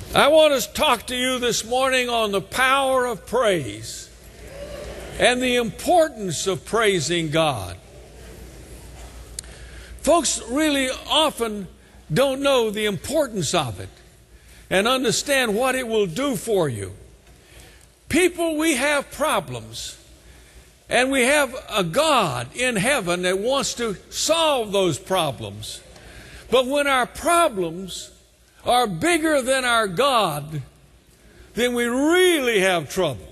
I want to talk to you this morning on the power of praise and the importance of praising God. Folks really often don't know the importance of it and understand what it will do for you. People, we have problems, and we have a God in heaven that wants to solve those problems. But when our problems are bigger than our God, then we really have trouble.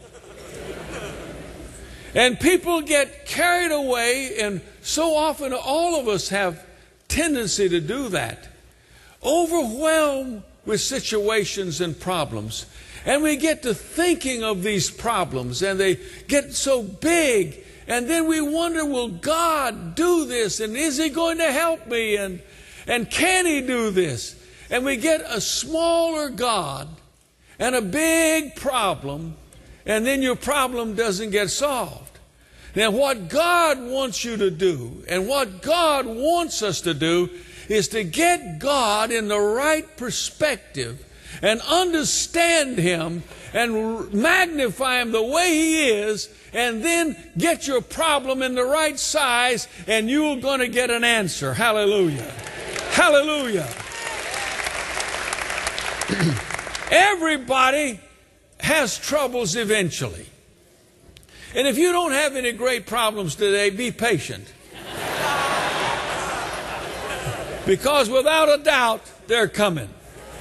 And people get carried away, and so often all of us have tendency to do that. Overwhelmed with situations and problems. And we get to thinking of these problems, and they get so big. And then we wonder, will God do this? And is He going to help me? And can He do this? And we get a smaller God and a big problem, and then your problem doesn't get solved. Now, what God wants you to do, and what God wants us to do, is to get God in the right perspective and understand Him and magnify Him the way He is, and then get your problem in the right size, and you're going to get an answer. Hallelujah. Hallelujah. Everybody has troubles eventually. And if you don't have any great problems today, be patient. Because without a doubt, they're coming.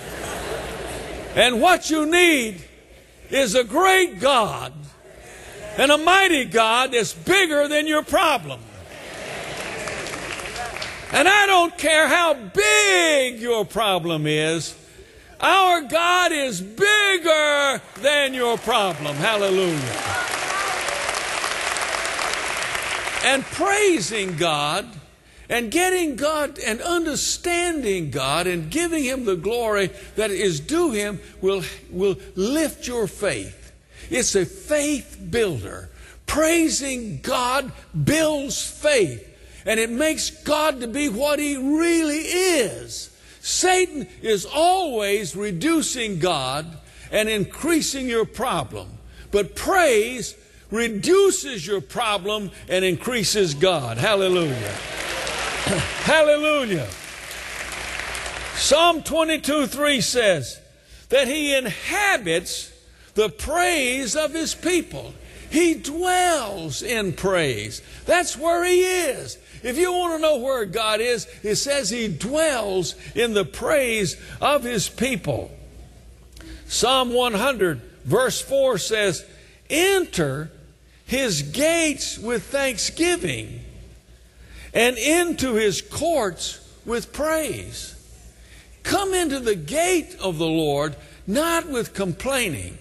And what you need is a great God and a mighty God that's bigger than your problem. And I don't care how big your problem is, our God is bigger than your problem. Hallelujah. And praising God and getting God and understanding God and giving Him the glory that is due Him will lift your faith. It's a faith builder. Praising God builds faith, and it makes God to be what He really is. Satan is always reducing God and increasing your problem. But praise reduces your problem and increases God. Hallelujah. Hallelujah. Psalm 22:3 says that He inhabits the praise of His people. He dwells in praise. That's where He is. If you want to know where God is, it says He dwells in the praise of His people. Psalm 100 verse 4 says, enter His gates with thanksgiving and into His courts with praise. Come into the gate of the Lord, not with complaining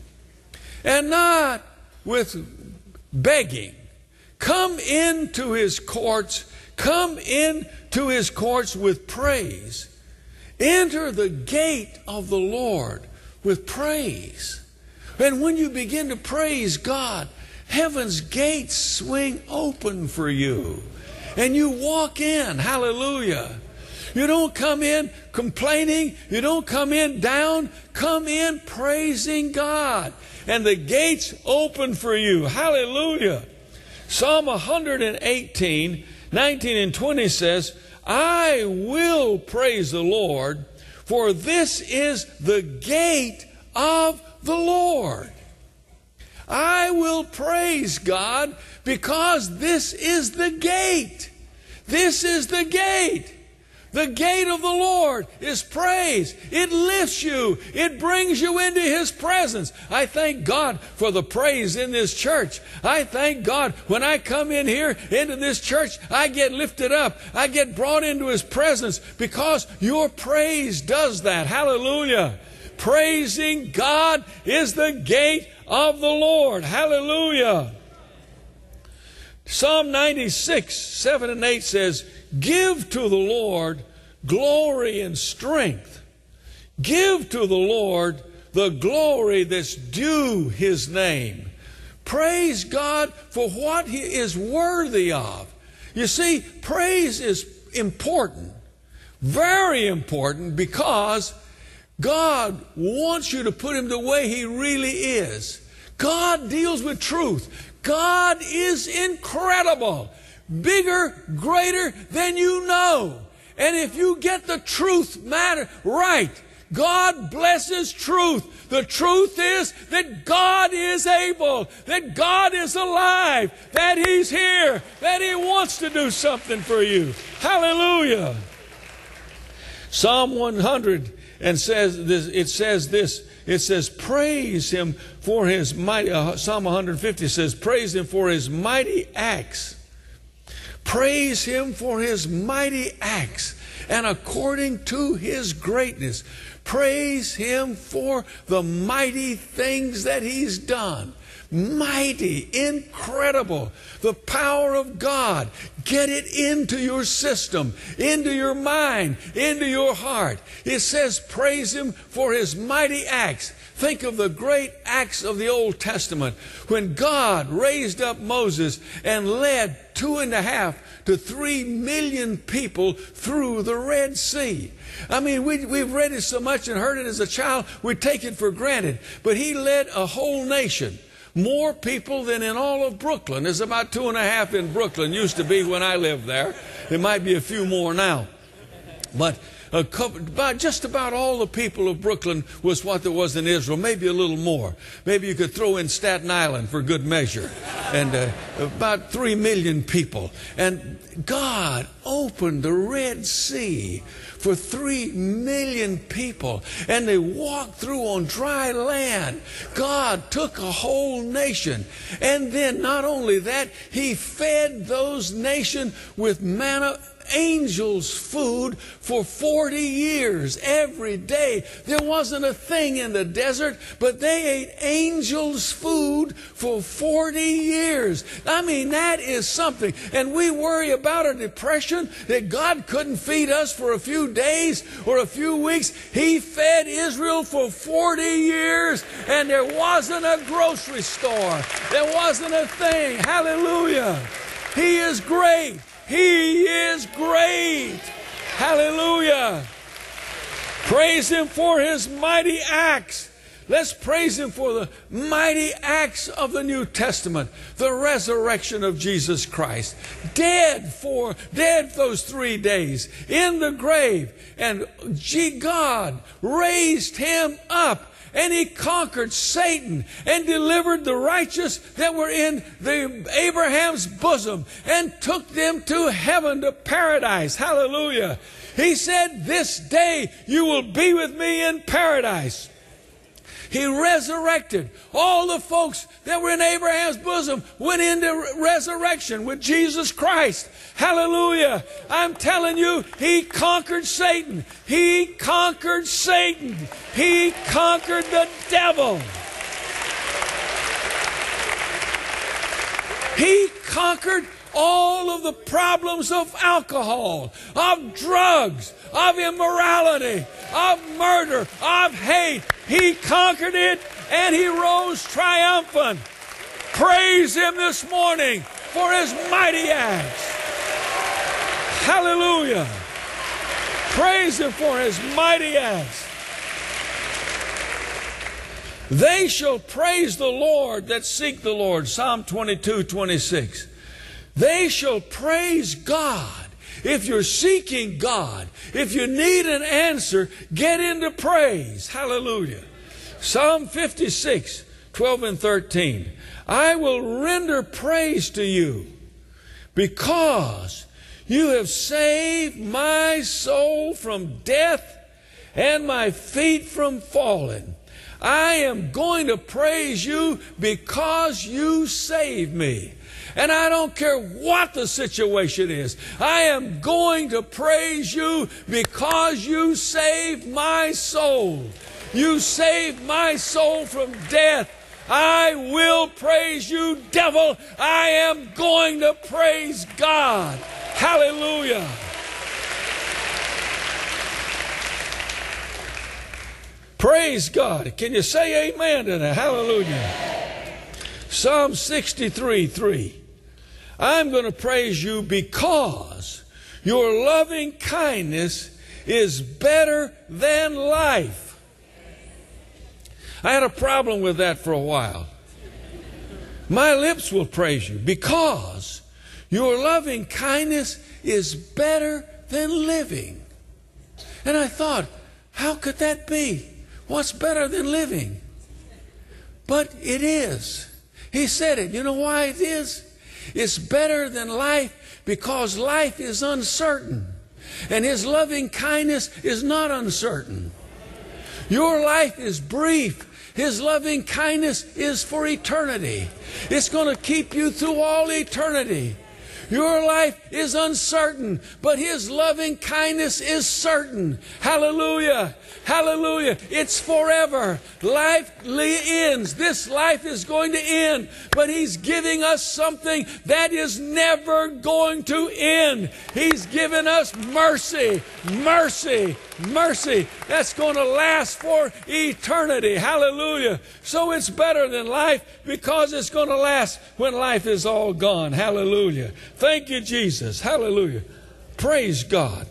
and not with begging. Come into His courts. Come into His courts with praise. Enter the gate of the Lord with praise. And when you begin to praise God, heaven's gates swing open for you. And you walk in. Hallelujah. You don't come in complaining. You don't come in down. Come in praising God. And the gates open for you. Hallelujah. Psalm 118, 19 and 20 says, I will praise the Lord, for this is the gate of the Lord. I will praise God because this is the gate. This is the gate. The gate of the Lord is praise. It lifts you. It brings you into His presence. I thank God for the praise in this church. I thank God when I come in here into this church, I get lifted up. I get brought into His presence because your praise does that. Hallelujah. Praising God is the gate of the Lord. Hallelujah. Psalm 96, 7 and 8 says, give to the Lord glory and strength. Give to the Lord the glory that's due His name. Praise God for what He is worthy of. You see, praise is important, very important, because God wants you to put Him the way He really is. God deals with truth. God is incredible, bigger, greater than you know. And if you get the truth matter right, God blesses truth. The truth is that God is able, that God is alive, that He's here, that He wants to do something for you. Hallelujah. Psalm 100 it says, praise Him for His mighty, Psalm 150 says, praise Him for His mighty acts. Praise Him for His mighty acts and according to His greatness. Praise Him for the mighty things that He's done. Mighty, incredible, the power of God. Get it into your system, into your mind, into your heart. It says praise Him for His mighty acts. Think of the great acts of the Old Testament when God raised up Moses and led 2.5 to 3 million people through the Red Sea. I mean, we've read it so much and heard it as a child, we take it for granted. But He led a whole nation. More people than in all of Brooklyn. There's about 2.5 in Brooklyn. Used to be when I lived there. There might be a few more now. But just about all the people of Brooklyn was what there was in Israel. Maybe a little more. Maybe you could throw in Staten Island for good measure. And about 3 million people. And God opened the Red Sea for 3 million people, and they walked through on dry land. God took a whole nation, and then not only that, He fed those nations with manna, angels' food for 40 years every day. There wasn't a thing in the desert, but they ate angels' food for 40 years. I mean, that is something. And we worry about a depression that God couldn't feed us for a few days or a few weeks. He fed Israel for 40 years, and there wasn't a grocery store. There wasn't a thing. Hallelujah. He is great. He is great. Hallelujah. Praise Him for His mighty acts. Let's praise Him for the mighty acts of the New Testament. The resurrection of Jesus Christ. Dead those 3 days in the grave. And God raised Him up. And He conquered Satan and delivered the righteous that were in Abraham's bosom and took them to heaven, to paradise. Hallelujah. He said, this day you will be with me in paradise. He resurrected all the folks that were in Abraham's bosom, went into resurrection with Jesus Christ. Hallelujah. I'm telling you, He conquered Satan. He conquered Satan. He conquered the devil. He conquered all of the problems of alcohol, of drugs, of immorality, of murder, of hate. He conquered it, and He rose triumphant. Praise Him this morning for His mighty acts. Hallelujah. Praise Him for His mighty acts. They shall praise the Lord that seek the Lord. Psalm 22:26. They shall praise God. If you're seeking God, if you need an answer, get into praise. Hallelujah. Psalm 56:12 and 13. I will render praise to you because you have saved my soul from death and my feet from falling. I am going to praise you because you saved me. And I don't care what the situation is. I am going to praise you because you saved my soul. You saved my soul from death. I will praise you, devil. I am going to praise God. Hallelujah. Praise God. Can you say amen to that? Hallelujah. Psalm 63:3. I'm going to praise you because your loving kindness is better than life. I had a problem with that for a while. My lips will praise you because your loving kindness is better than living. And I thought, how could that be? What's better than living? But it is. He said it. You know why it is? It's better than life because life is uncertain. And His loving kindness is not uncertain. Your life is brief. His loving kindness is for eternity. It's going to keep you through all eternity. Your life is uncertain, but His loving kindness is certain. Hallelujah. Hallelujah. It's forever. Life ends. This life is going to end, but He's giving us something that is never going to end. He's given us mercy, mercy, mercy. That's going to last for eternity. Hallelujah. So it's better than life because it's going to last when life is all gone. Hallelujah. Thank you, Jesus. Hallelujah. Praise God.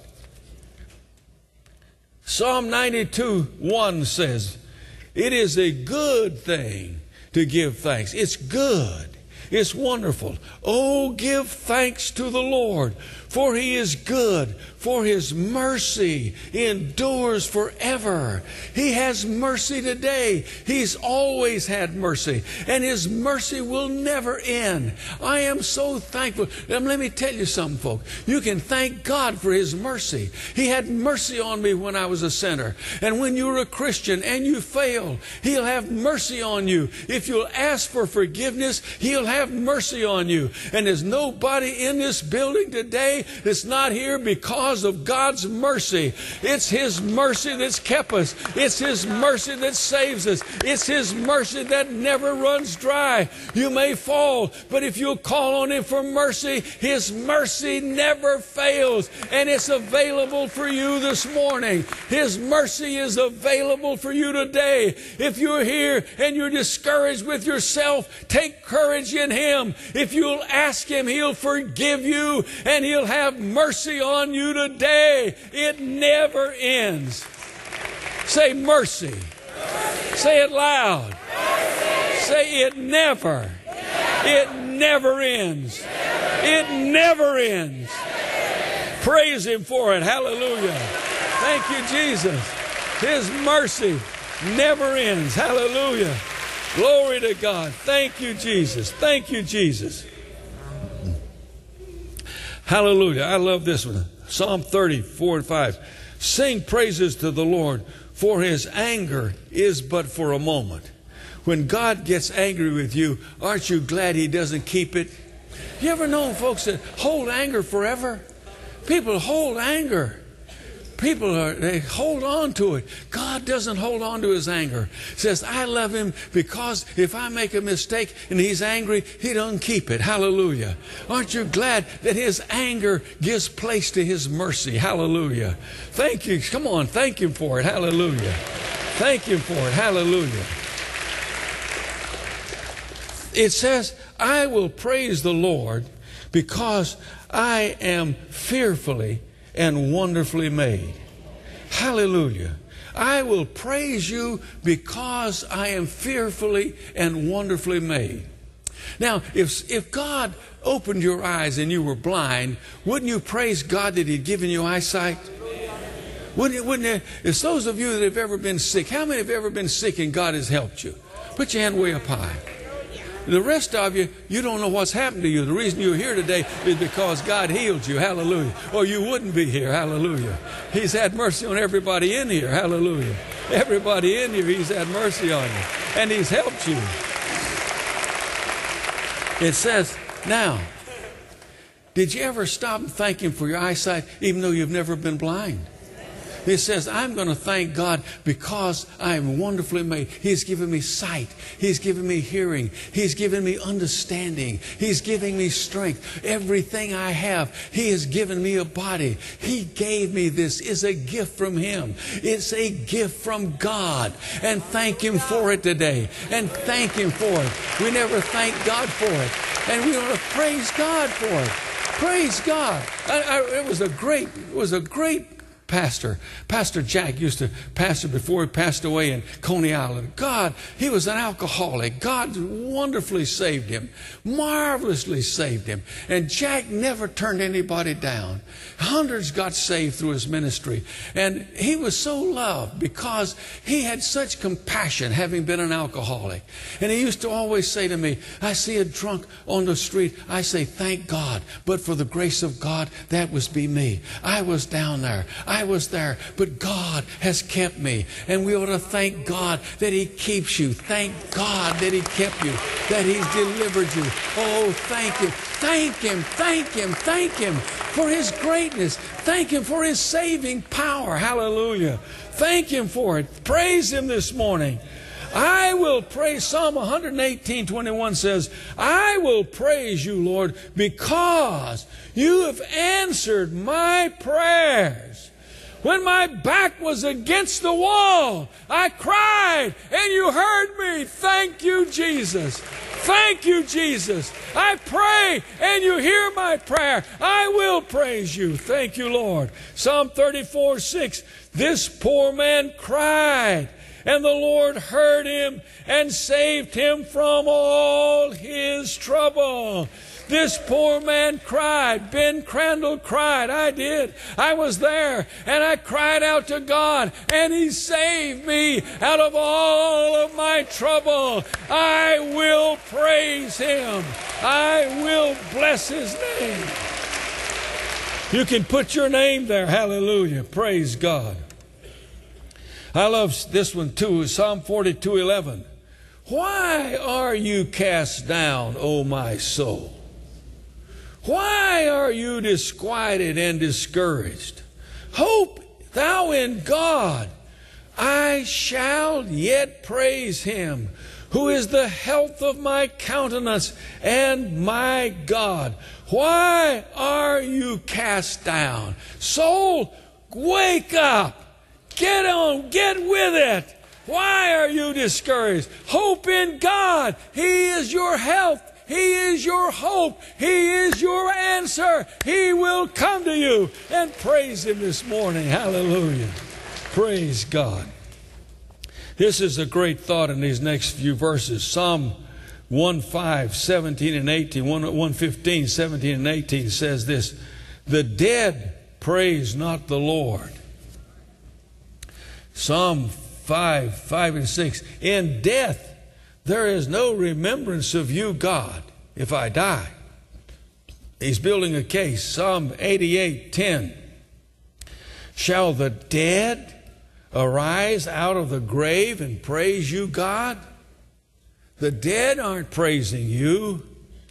Psalm 92:1 says, it is a good thing to give thanks. It's good. It's wonderful. Oh, give thanks to the Lord, for He is good, for His mercy endures forever. He has mercy today. He's always had mercy, and His mercy will never end. I am so thankful. Let me tell you something, folks. You can thank God for His mercy. He had mercy on me when I was a sinner. And when you're a Christian and you fail, He'll have mercy on you. If you'll ask for forgiveness, He'll have mercy on you. And there's nobody in this building today that's not here because of God's mercy. It's His mercy that's kept us. It's His mercy that saves us. It's His mercy that never runs dry. You may fall, but if you'll call on Him for mercy, His mercy never fails. And it's available for you this morning. His mercy is available for you today. If you're here and you're discouraged with yourself, take courage in Him. If you'll ask Him, He'll forgive you and He'll have mercy on you today. It never ends. Say mercy. Say it loud. Say it never. It never ends. It never ends. Praise Him for it. Hallelujah. Thank you, Jesus. His mercy never ends. Hallelujah. Glory to God. Thank you, Jesus. Thank you, Jesus. Hallelujah. I love this one. Psalm 30:4-5. Sing praises to the Lord, for His anger is but for a moment. When God gets angry with you, aren't you glad He doesn't keep it? You ever known folks that hold anger forever? People hold anger. They hold on to it. God doesn't hold on to His anger. He says, I love Him because if I make a mistake and He's angry, He doesn't keep it. Hallelujah. Aren't you glad that His anger gives place to His mercy? Hallelujah. Thank you. Come on, thank Him for it. Hallelujah. Thank Him for it. Hallelujah. It says, I will praise the Lord because I am fearfully and wonderfully made. Hallelujah. I will praise you because I am fearfully and wonderfully made. Now, if God opened your eyes and you were blind, wouldn't you praise God that He'd given you eyesight? Wouldn't it? It's those of you that have ever been sick. How many have ever been sick and God has helped you? Put your hand way up high. The rest of you, you don't know what's happened to you. The reason you're here today is because God healed you. Hallelujah. Or you wouldn't be here. Hallelujah. He's had mercy on everybody in here. Hallelujah. Everybody in here, He's had mercy on you. And He's helped you. It says, now, did you ever stop and thank Him for your eyesight even though you've never been blind? It says, I'm going to thank God because I am wonderfully made. He's given me sight. He's given me hearing. He's given me understanding. He's giving me strength. Everything I have, He has given me a body. He gave me this. It's a gift from Him. It's a gift from God. And thank Him for it today. And thank Him for it. We never thank God for it. And we want to praise God for it. Praise God. It was a great pastor. Pastor Jack used to pastor before he passed away in Coney Island. God, he was an alcoholic. God wonderfully saved him, marvelously saved him. And Jack never turned anybody down. Hundreds got saved through his ministry. And he was so loved because he had such compassion, having been an alcoholic. And he used to always say to me, I see a drunk on the street, I say, thank God. But for the grace of God, that was be me. I was down there. I was there. But God has kept me. And we ought to thank God that He keeps you. Thank God that He kept you, that He's delivered you. Oh, thank Him. Thank Him. Thank Him. Thank Him for His greatness. Thank Him for His saving power. Hallelujah. Thank Him for it. Praise Him this morning. I will praise. Psalm 118:21 says, I will praise you, Lord, because you have answered my prayers. When my back was against the wall, I cried and you heard me. Thank you, Jesus. Thank you, Jesus. I pray and you hear my prayer. I will praise you. Thank you, Lord. Psalm 34:6, this poor man cried, and the Lord heard him and saved him from all his trouble. This poor man cried. Ben Crandall cried. I did. I was there. And I cried out to God. And He saved me out of all of my trouble. I will praise Him. I will bless His name. You can put your name there. Hallelujah. Praise God. I love this one too. Psalm 42:11. Why are you cast down, O my soul? Why are you disquieted and discouraged? Hope thou in God. I shall yet praise Him, who is the health of my countenance and my God. Why are you cast down? Soul, wake up. Get on, get with it. Why are you discouraged? Hope in God. He is your health. He is your hope. He is your answer. He will come to you. And praise Him this morning. Hallelujah. Praise God. This is a great thought in these next few verses. Psalm 1:5, 17 and 18, 115, 17 and 18 says this, the dead praise not the Lord. Psalm 5 and 6, in death there is no remembrance of you, God, if I die. He's building a case. Psalm 88:10, shall the dead arise out of the grave and praise you, God? The dead aren't praising you.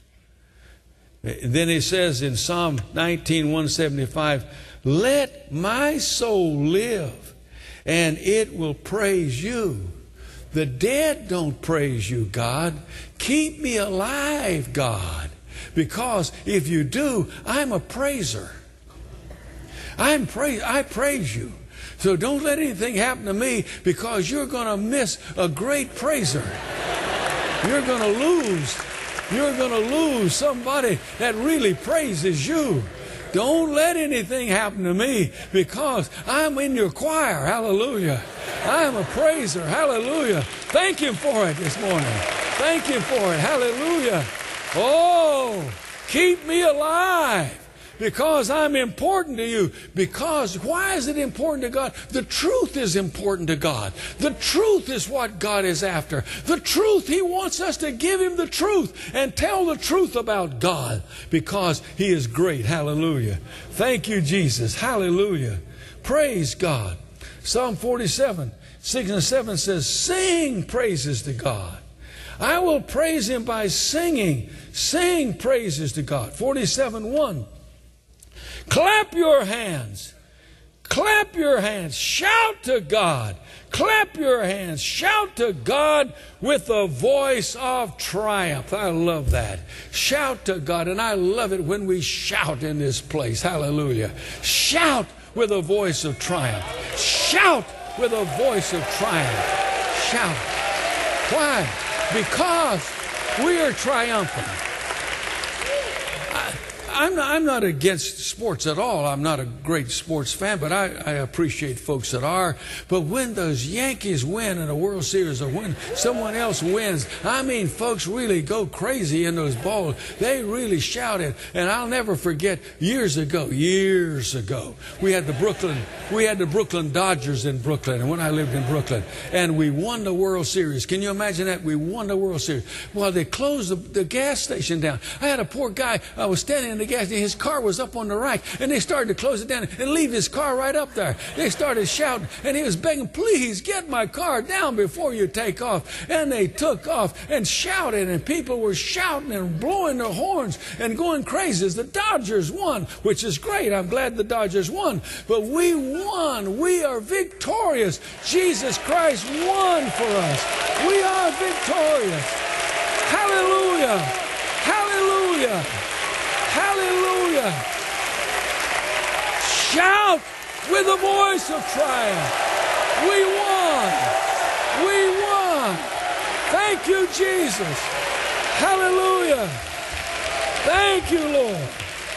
Then he says in Psalm 19:175, let my soul live, and it will praise you. The dead don't praise you, God. Keep me alive, God. Because if you do, I'm a praiser. I praise you. So don't let anything happen to me, because you're going to miss a great praiser. You're going to lose. You're going to lose somebody that really praises you. Don't let anything happen to me, because I'm in your choir. Hallelujah. I'm a praiser. Hallelujah. Thank Him for it this morning. Thank Him for it. Hallelujah. Oh, keep me alive, because I'm important to you. Because why is it important to God? The truth is important to God. The truth is what God is after. The truth, He wants us to give Him the truth and tell the truth about God, because He is great. Hallelujah. Thank you, Jesus. Hallelujah. Praise God. Psalm 47:6 and 7 says, sing praises to God. I will praise Him by singing. Sing praises to God. 47:1. Clap your hands. Clap your hands. Shout to God. Clap your hands. Shout to God with a voice of triumph. I love that. Shout to God. And I love it when we shout in this place. Hallelujah. Shout with a voice of triumph. Shout with a voice of triumph. Shout. Why? Because we are triumphant. I'm not against sports at all. I'm not a great sports fan, but I appreciate folks that are. But when those Yankees win in a World Series or when someone else wins, I mean, folks really go crazy in those balls. They really shout it. And I'll never forget years ago, we had the Brooklyn Dodgers in Brooklyn, and when I lived in Brooklyn, and we won the World Series. Can you imagine that? We won the World Series. Well, they closed the gas station down. I had a poor guy, I was standing in the gas station, his car was up on the rack, and they started to close it down and leave his car right up there. They started shouting, and he was begging, please get my car down before you take off. And they took off and shouted, and people were shouting and blowing their horns and going crazy as the Dodgers won, which is great. I'm glad the Dodgers won. But we won. We are victorious. Jesus Christ won for us. We are victorious. Hallelujah. Hallelujah. Hallelujah. Shout with a voice of triumph. We won. We won. Thank you, Jesus. Hallelujah. Thank you, Lord.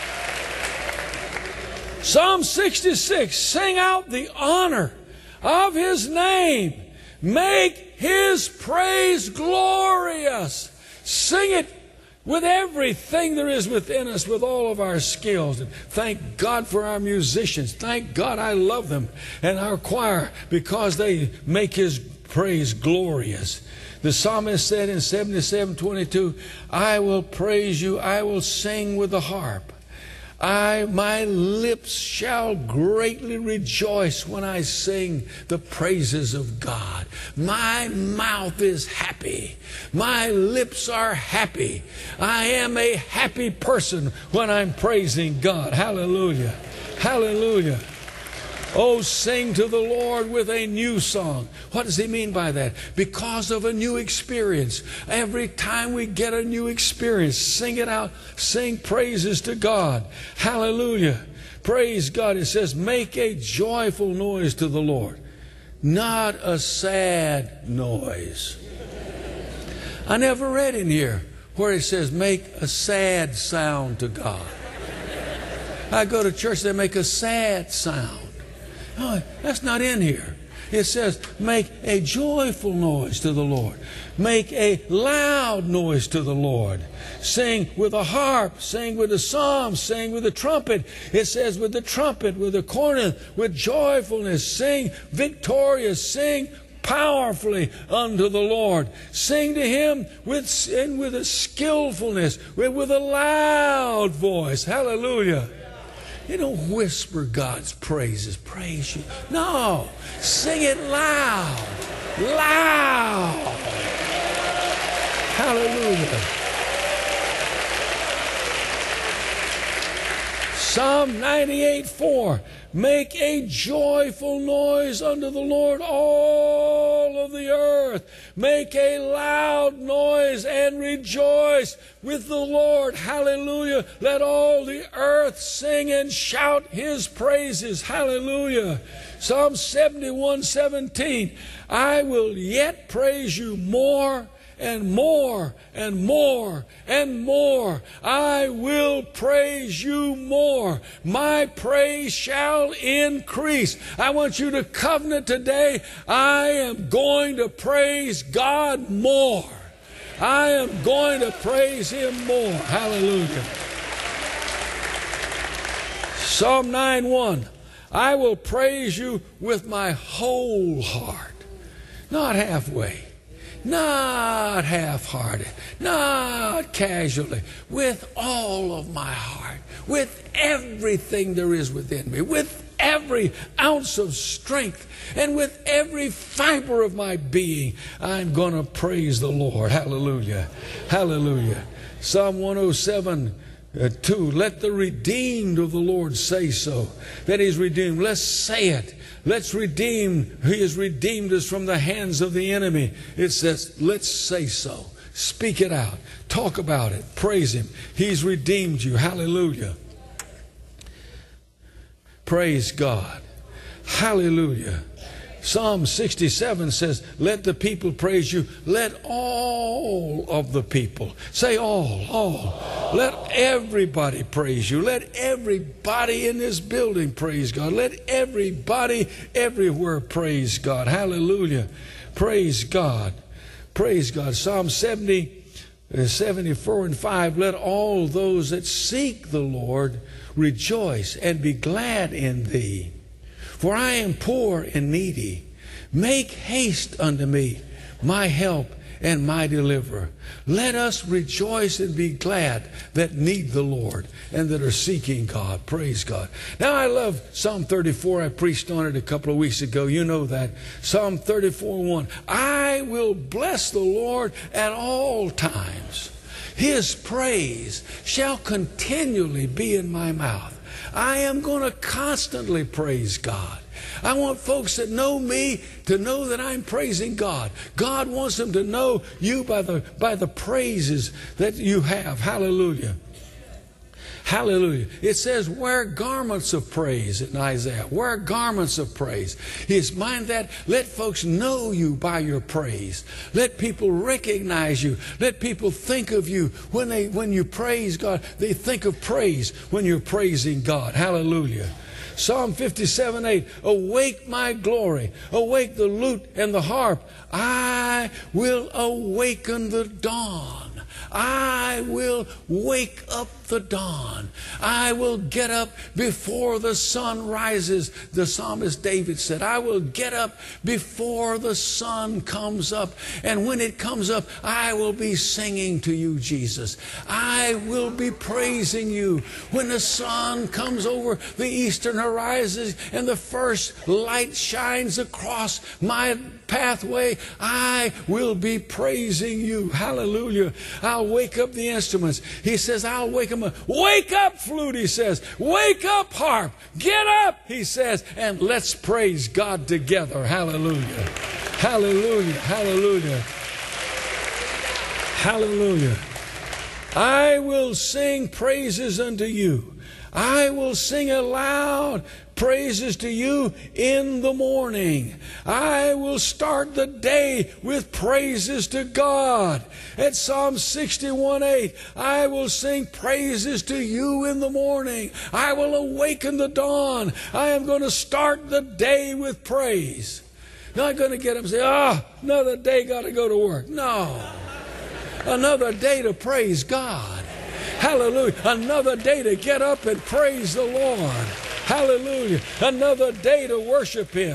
Psalm 66, sing out the honor of His name. Make His praise glorious. Sing it with everything there is within us, with all of our skills. And thank God for our musicians. Thank God I love them. And our choir, because they make His praise glorious. The psalmist said in 77:22, I will praise you, I will sing with the harp. My lips shall greatly rejoice when I sing the praises of God. My mouth is happy. My lips are happy. I am a happy person when I'm praising God. Hallelujah. Hallelujah. Oh, sing to the Lord with a new song. What does He mean by that? Because of a new experience. Every time we get a new experience, sing it out. Sing praises to God. Hallelujah. Praise God. It says, make a joyful noise to the Lord, not a sad noise. I never read in here where it says make a sad sound to God. I go to church, they make a sad sound. No, that's not in here. It says, make a joyful noise to the Lord. Make a loud noise to the Lord. Sing with a harp. Sing with a psalm. Sing with a trumpet. It says with the trumpet, with the cornet, with joyfulness. Sing victorious. Sing powerfully unto the Lord. Sing to Him with a skillfulness, with a loud voice. Hallelujah. You don't whisper God's praises. Praise you. No. Sing it loud. Loud. Hallelujah. Psalm 98:4. Make a joyful noise unto the Lord, all of the earth. Make a loud noise and rejoice with the Lord. Hallelujah. Let all the earth sing and shout His praises. Hallelujah. Psalm 71:17. I will yet praise you more and more and more and more. I will praise you more. My praise shall increase. I want you to covenant today. I am going to praise God more. I am going to praise Him more. Hallelujah. Psalm 9:1. I will praise you with my whole heart. Not halfway. Not half-hearted, not casually, with all of my heart, with everything there is within me, with every ounce of strength, and with every fiber of my being, I'm going to praise the Lord. Hallelujah. Hallelujah. Psalm 107:2. Let the redeemed of the Lord say so. That He's redeemed. Let's say it. Let's redeem. He has redeemed us from the hands of the enemy. It says, let's say so. Speak it out. Talk about it. Praise Him. He's redeemed you. Hallelujah. Praise God. Hallelujah. Psalm 67 says, let the people praise you. Let all of the people. Say all. Let everybody praise you. Let everybody in this building praise God. Let everybody everywhere praise God. Hallelujah. Praise God. Praise God. Psalm 74 and 5, let all those that seek the Lord rejoice and be glad in thee. For I am poor and needy. Make haste unto me, my help and my deliverer. Let us rejoice and be glad that need the Lord and that are seeking God. Praise God. Now I love Psalm 34. I preached on it a couple of weeks ago. You know that. Psalm 34:1. I will bless the Lord at all times. His praise shall continually be in my mouth. I am going to constantly praise God. I want folks that know me to know that I'm praising God. God wants them to know you by the praises that you have. Hallelujah. Hallelujah. It says, wear garments of praise in Isaiah. Wear garments of praise. His mind that let folks know you by your praise. Let people recognize you. Let people think of you when you praise God. They think of praise when you're praising God. Hallelujah. Psalm 57:8, awake my glory, awake the lute and the harp. I will awaken the dawn. I will wake up the dawn. I will get up before the sun rises. The psalmist David said, I will get up before the sun comes up. And when it comes up, I will be singing to you, Jesus. I will be praising you. When the sun comes over the eastern horizon and the first light shines across my pathway, I will be praising you. Hallelujah. I'll wake up the instruments. He says, I'll wake them up. Wake up, flute, he says. Wake up, harp. Get up, he says, and let's praise God together. Hallelujah. Hallelujah. Hallelujah. Hallelujah. I will sing praises unto you. I will sing aloud praises to you in the morning. I will start the day with praises to God. At Psalm 61:8, I will sing praises to you in the morning. I will awaken the dawn. I am going to start the day with praise. Not going to get up and say, another day, got to go to work. No. Another day to praise God. Hallelujah. Another day to get up and praise the Lord. Hallelujah. Another day to worship Him.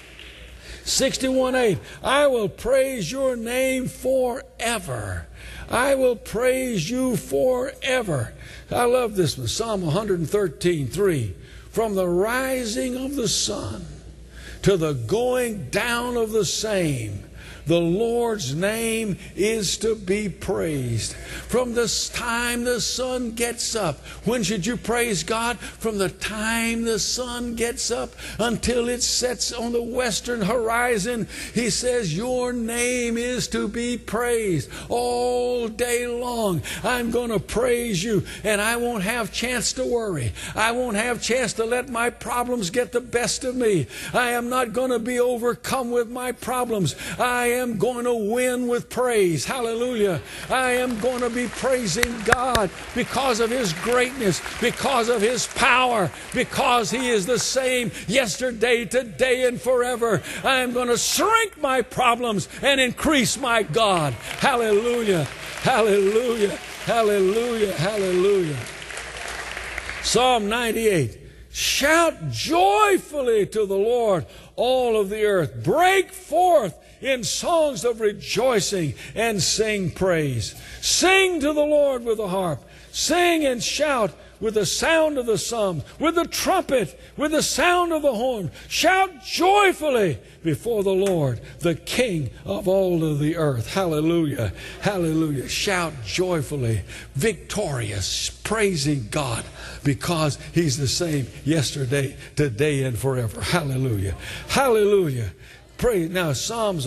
61:8, I will praise your name forever. I will praise you forever. I love this one. Psalm 113:3. From the rising of the sun to the going down of the same, the Lord's name is to be praised. From this time the sun gets up. When should you praise God? From the time the sun gets up until it sets on the western horizon. He says, your name is to be praised all day long. I'm going to praise you, and I won't have chance to worry. I won't have chance to let my problems get the best of me. I am not going to be overcome with my problems. I am going to win with praise. Hallelujah. I am going to be praising God because of His greatness, because of His power, because He is the same yesterday, today, and forever. I am going to shrink my problems and increase my God. Hallelujah. Hallelujah. Hallelujah. Hallelujah. Psalm 98. Shout joyfully to the Lord, all of the earth. Break forth in songs of rejoicing and sing praise. Sing to the Lord with the harp. Sing and shout with the sound of the psalms, with the trumpet, with the sound of the horn. Shout joyfully before the Lord, the King of all of the earth. Hallelujah. Hallelujah. Shout joyfully, victorious, praising God because He's the same yesterday, today, and forever. Hallelujah. Hallelujah. Pray. Now, Psalms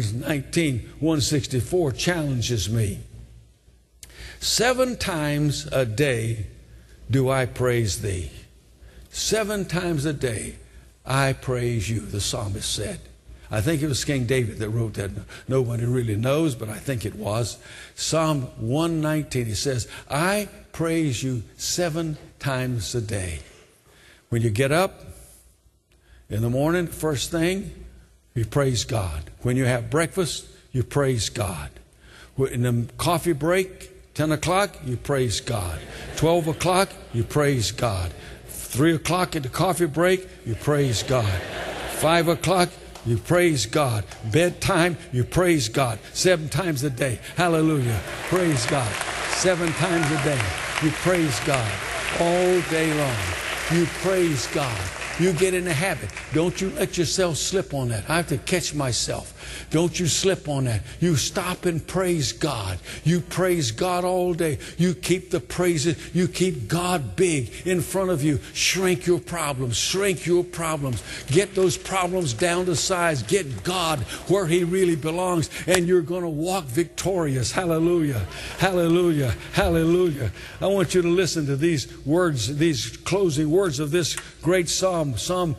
119:164 challenges me. 7 times a day do I praise Thee. 7 times a day I praise You, the psalmist said. I think it was King David that wrote that. Nobody really knows, but I think it was. Psalm 119, he says, I praise you 7 times a day. When you get up in the morning, first thing, you praise God. When you have breakfast, you praise God. In the coffee break, 10 o'clock, you praise God. 12 o'clock, you praise God. 3 o'clock at the coffee break, you praise God. 5 o'clock, you praise God. Bedtime, you praise God. 7 times a day. Hallelujah. Praise God. 7 times a day. You praise God all day long. You praise God. You get in the habit. Don't you let yourself slip on that. I have to catch myself. Don't you slip on that. You stop and praise God. You praise God all day. You keep the praises. You keep God big in front of you. Shrink your problems. Shrink your problems. Get those problems down to size. Get God where He really belongs. And you're going to walk victorious. Hallelujah. Hallelujah. Hallelujah. I want you to listen to these words, these closing words of this great psalm, Psalm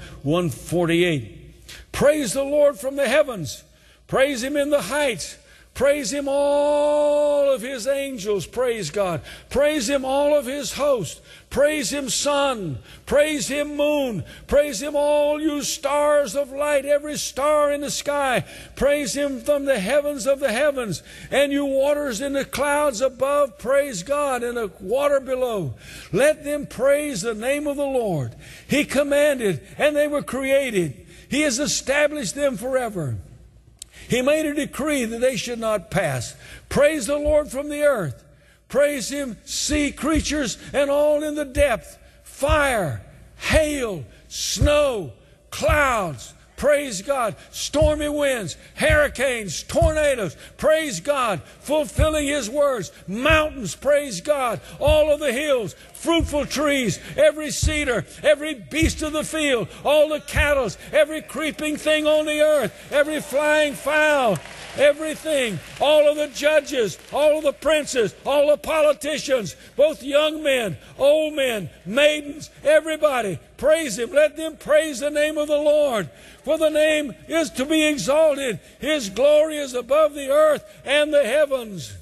148. Praise the Lord from the heavens. Praise Him in the heights. Praise Him all of His angels. Praise God. Praise Him all of His host. Praise Him sun. Praise Him moon. Praise Him all you stars of light, every star in the sky. Praise Him from the heavens of the heavens. And you waters in the clouds above, praise God, and the water below. Let them praise the name of the Lord. He commanded, and they were created. He has established them forever. He made a decree that they should not pass. Praise the Lord from the earth. Praise Him, sea creatures and all in the depth. Fire, hail, snow, clouds. Praise God. Stormy winds, hurricanes, tornadoes. Praise God. Fulfilling His words. Mountains, praise God. All of the hills, fruitful trees, every cedar, every beast of the field, all the cattle, every creeping thing on the earth, every flying fowl, everything, all of the judges, all of the princes, all the politicians, both young men, old men, maidens, everybody, praise Him. Let them praise the name of the Lord. For the name is to be exalted. His glory is above the earth and the heavens.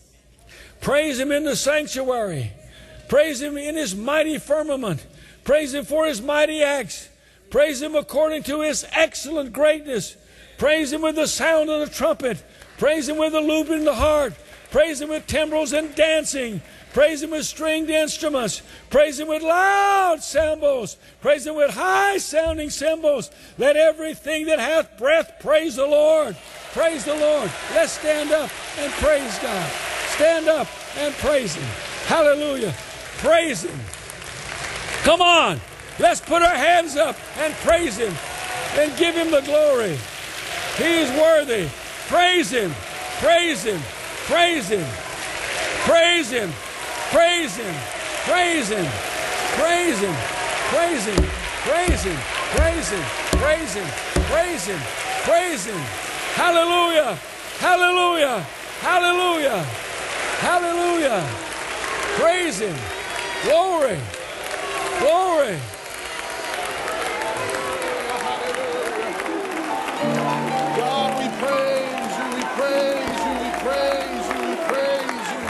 Praise Him in the sanctuary. Praise Him in His mighty firmament. Praise Him for His mighty acts. Praise Him according to His excellent greatness. Praise Him with the sound of the trumpet. Praise Him with the lute in the harp. Praise Him with timbrels and dancing. Praise Him with stringed instruments. Praise Him with loud cymbals. Praise Him with high-sounding cymbals. Let everything that hath breath praise the Lord. Praise the Lord. Let's stand up and praise God. Stand up and praise Him. Hallelujah. Praise Him. Come on. Let's put our hands up and praise Him and give Him the glory. He is worthy. Praise Him. Praise Him. Praise Him. Praise Him. Praise Him. Praise Him. Praise Him. Praise Him. Praise Him. Praise Him. Praise Him. Praise Him. Praise Him. Hallelujah. Hallelujah. Hallelujah. Hallelujah. Praise Him. Glory. Glory. God, we praise You, we praise You, we praise You, we praise You.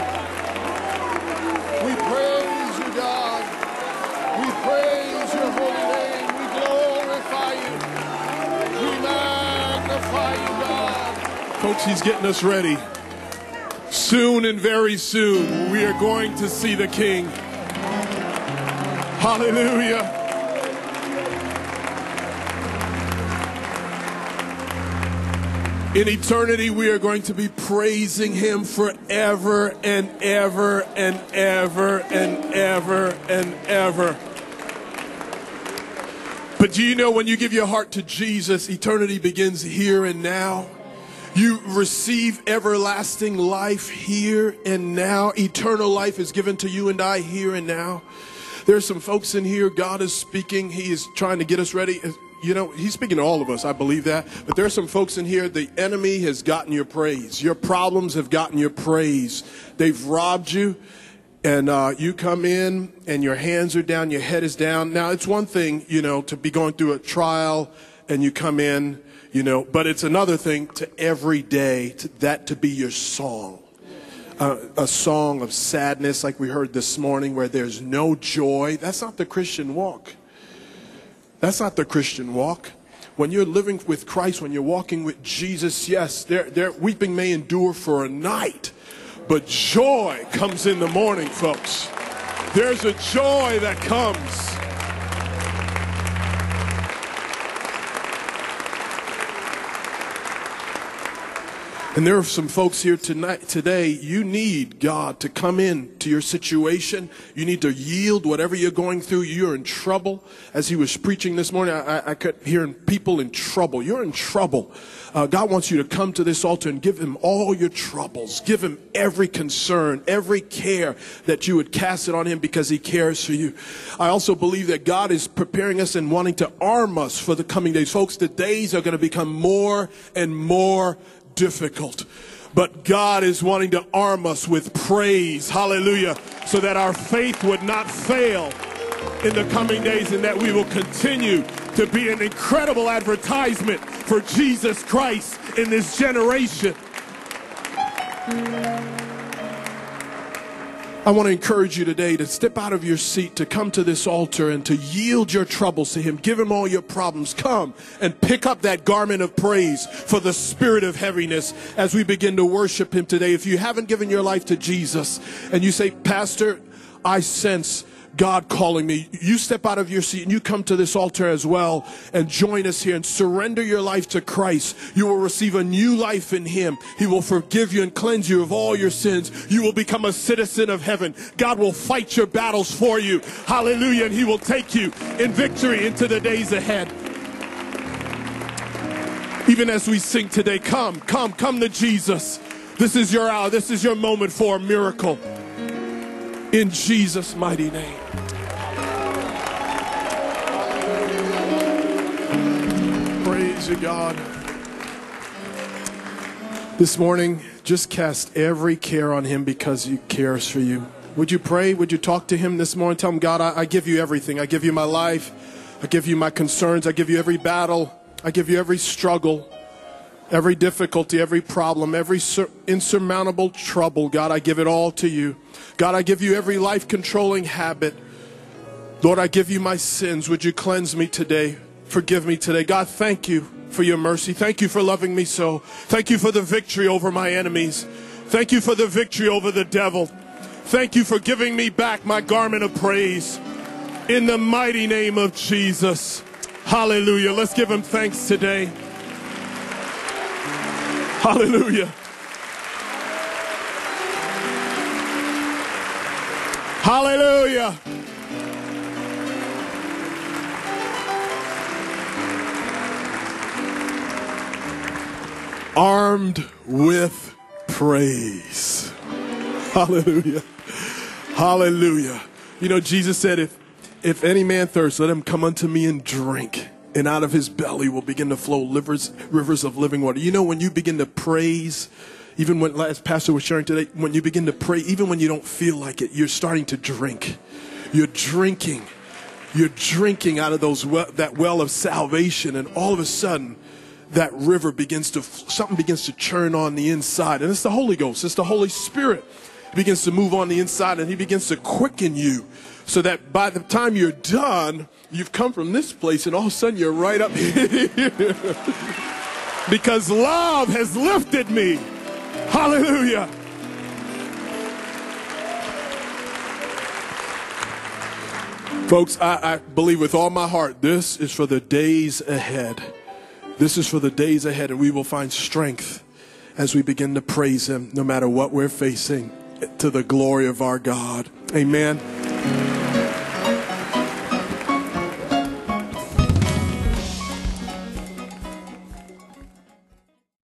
We praise You, God. We praise Your holy name. We glorify You. We magnify You, God. Folks, He's getting us ready. Soon and very soon, we are going to see the King. Hallelujah. In eternity, we are going to be praising Him forever and ever and ever and ever and ever. But do you know when you give your heart to Jesus, eternity begins here and now? You receive everlasting life here and now. Eternal life is given to you and I here and now. There's some folks in here, God is speaking. He is trying to get us ready. You know, He's speaking to all of us. I believe that. But there are some folks in here, the enemy has gotten your praise. Your problems have gotten your praise. They've robbed you. And you come in and your hands are down, your head is down. Now, it's one thing, you know, to be going through a trial and you come in. you know, but it's another thing to every day to be your song. A song of sadness like we heard this morning where there's no joy. That's not the Christian walk. That's not the Christian walk. When you're living with Christ, when you're walking with Jesus, yes, weeping may endure for a night, but joy comes in the morning, folks. There's a joy that comes. And there are some folks here today, you need God to come in to your situation. You need to yield whatever you're going through. You're in trouble. As he was preaching this morning, I kept hearing people in trouble. You're in trouble. God wants you to come to this altar and give him all your troubles. Give him every concern, every care, that you would cast it on him because he cares for you. I also believe that God is preparing us and wanting to arm us for the coming days. Folks, the days are going to become more and more difficult, but God is wanting to arm us with praise, hallelujah, so that our faith would not fail in the coming days and that we will continue to be an incredible advertisement for Jesus Christ in this generation. I want to encourage you today to step out of your seat, to come to this altar and to yield your troubles to him. Give him all your problems. Come and pick up that garment of praise for the spirit of heaviness as we begin to worship him today. If you haven't given your life to Jesus and you say, Pastor, I sense God calling me, you step out of your seat and you come to this altar as well and join us here and surrender your life to Christ. You will receive a new life in him. He will forgive you and cleanse you of all your sins. You will become a citizen of heaven. God will fight your battles for you. Hallelujah. And he will take you in victory into the days ahead. Even as we sing today, come to Jesus. This is your hour. This is your moment for a miracle. In Jesus' mighty name. Praise you, God. This morning, just cast every care on him because he cares for you. Would you pray? Would you talk to him this morning? Tell him, God, I give you everything. I give you my life. I give you my concerns. I give you every battle. I give you every struggle, every difficulty, every problem, every insurmountable trouble. God, I give it all to you. God, I give you every life-controlling habit. Lord, I give you my sins. Would you cleanse me today? Forgive me today. God, thank you for your mercy. Thank you for loving me so. Thank you for the victory over my enemies. Thank you for the victory over the devil. Thank you for giving me back my garment of praise. In the mighty name of Jesus. Hallelujah. Let's give him thanks today. Hallelujah. Hallelujah. Armed with praise. Hallelujah. Hallelujah. You know, Jesus said, if any man thirst, let him come unto me and drink. And out of his belly will begin to flow rivers of living water. You know, when you begin to praise, even when, as Pastor was sharing today, when you begin to pray, even when you don't feel like it, you're starting to drink. You're drinking. You're drinking out of that well of salvation. And all of a sudden, that river something begins to churn on the inside. And it's the Holy Ghost. It's the Holy Spirit. He begins to move on the inside and he begins to quicken you so that by the time you're done, you've come from this place and all of a sudden you're right up here. Because love has lifted me. Hallelujah. Folks, I believe with all my heart, this is for the days ahead. This is for the days ahead, and we will find strength as we begin to praise him, no matter what we're facing, to the glory of our God. Amen.